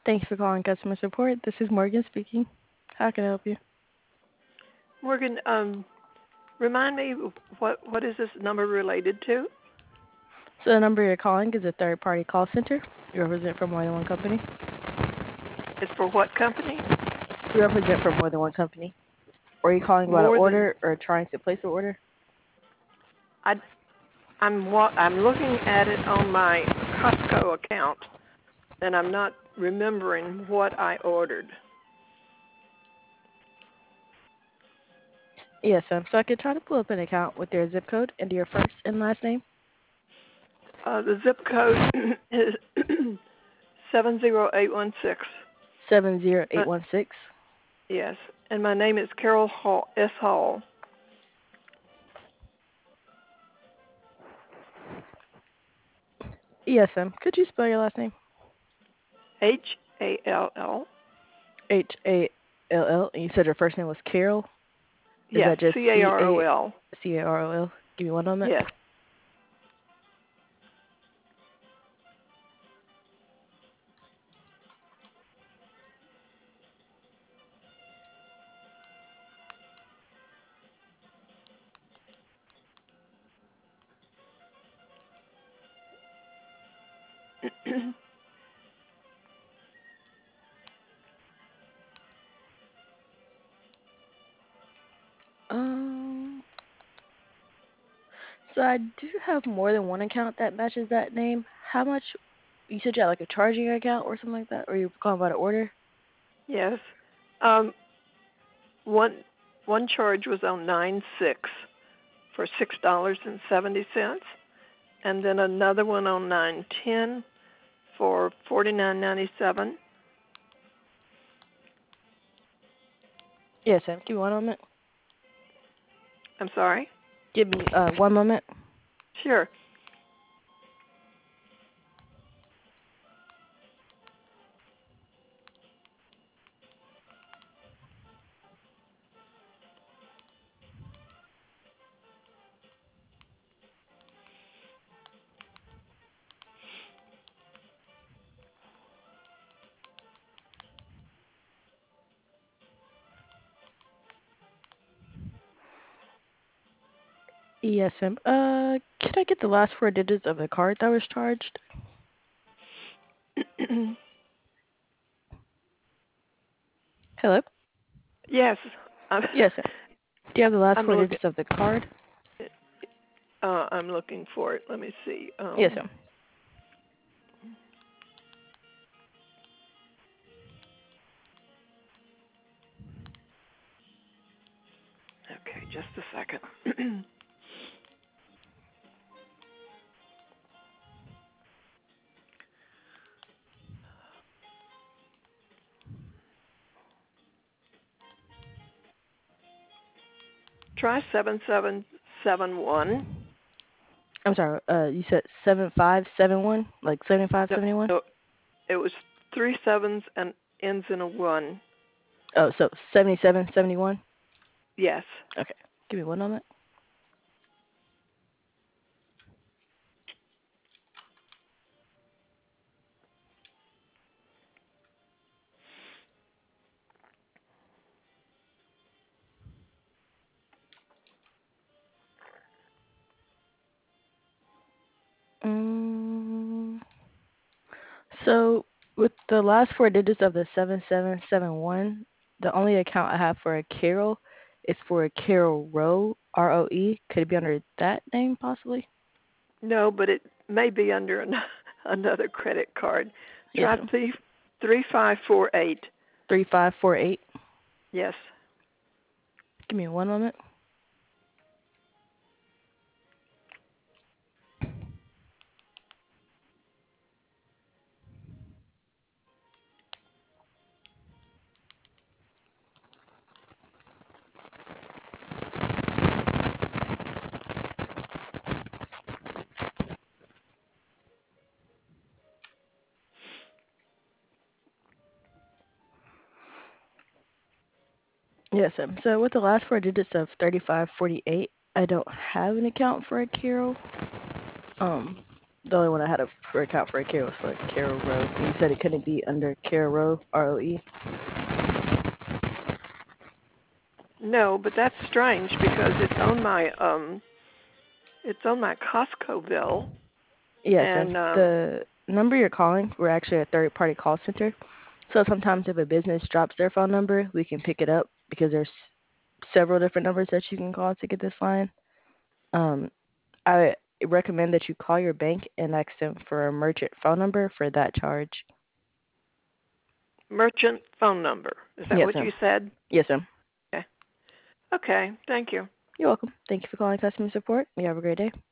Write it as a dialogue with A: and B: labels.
A: Thank you for calling customer support. This is Morgan speaking. How can I help you?
B: Morgan, remind me what is this number related to?
A: So the number you're calling is a third-party call center. We represent for more than one company.
B: It's for what company?
A: We represent for more than one company. Or are you calling about an
B: More than
A: order or trying to place an order?
B: I, I'm looking at it on my Costco account, and I'm not remembering what I ordered.
A: Yes, so I could try to pull up an account with your zip code and your first and last name.
B: The zip code is 70816.
A: 70816.
B: Yes, and my name is Carol Hall, S. Hall.
A: Yes, could you spell your last name?
B: Hall.
A: Hall. And you said your first name was Carol. Is
B: Yes,
A: that just
B: Carol.
A: Carol? Give me one moment.
B: Yes.
A: Um, so I do have more than one account that matches that name. How much? You said you had like a charging account or something like that, or you calling about an order?
B: Yes. Um, one one charge was on 9/6 for $6.70, and then another one on 9/10 for $49.97.
A: Yes, Give me one moment.
B: I'm sorry.
A: Give me one moment.
B: Sure.
A: Yes, can I get the last four digits of the card that was charged? Hello?
B: Yes. I'm,
A: Yes, Do you have the last
B: I'm
A: four
B: looking.
A: digits of the card?
B: I'm looking for it. Let me see.
A: Yes,
B: Okay, just a second. Try 7771.
A: I'm sorry. You said 7571, like 7571.
B: No, it was three sevens and ends in a one.
A: Oh, so 7771.
B: Yes.
A: Okay, give me one moment. Mm, so with the last four digits of the 7771, the only account I have for a Carol is for a Carol Rowe, Roe. Could it be under that name possibly?
B: No, but it may be under another credit card.
A: Yes,
B: Try 3548.
A: 3548.
B: Yes.
A: Give me one moment. Yes, so with the last four digits of 3548, I don't have an account for a Carol. Um, The only one I had a for account for a Carol was for Carol Row. And you said it couldn't be under Carol Row, ROE.
B: No, but that's strange because it's on my Costco bill,
A: Yes, ma'am.
B: and
A: The number you're calling, we're actually a third-party call center. So sometimes if a business drops their phone number, we can pick it up because there's several different numbers that you can call to get this line. Um, I recommend that you call your bank and ask them for a merchant phone number for that charge.
B: merchant phone number. Is that
A: Yes,
B: what
A: ma'am.
B: you said?
A: Yes, ma'am.
B: Okay. Okay. Thank you.
A: You're welcome. Thank you for calling customer support. You have a great day.